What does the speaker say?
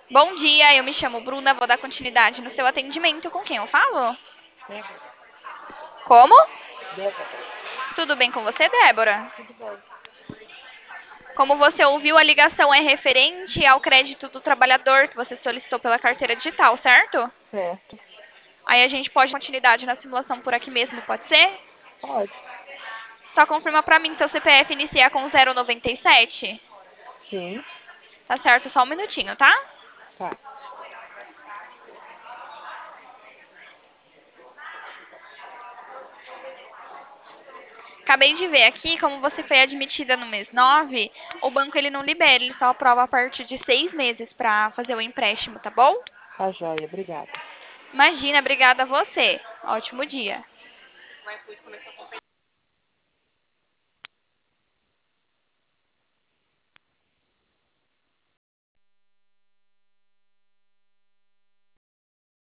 Bom dia, eu me chamo Bruna, vou dar continuidade no seu atendimento. Com quem eu falo? Débora, Como? Débora, Tudo bem com você, Débora? tudo bem? Como você ouviu, a ligação é referente ao crédito do trabalhador que você solicitou pela carteira digital, certo? Certo, Aí a gente pode dar continuidade na simulação por aqui mesmo, pode ser? pode. Só confirma pra mim, seu CPF inicia com 097? Sim, Tá certo, só um minutinho, tá? tá. Acabei de ver aqui, como você foi admitida no mês 9, o banco ele não libera, ele só aprova a partir de 6 meses pra fazer o empréstimo, tá bom? Tá joia, obrigada. Imagina, obrigada a você. Ótimo dia.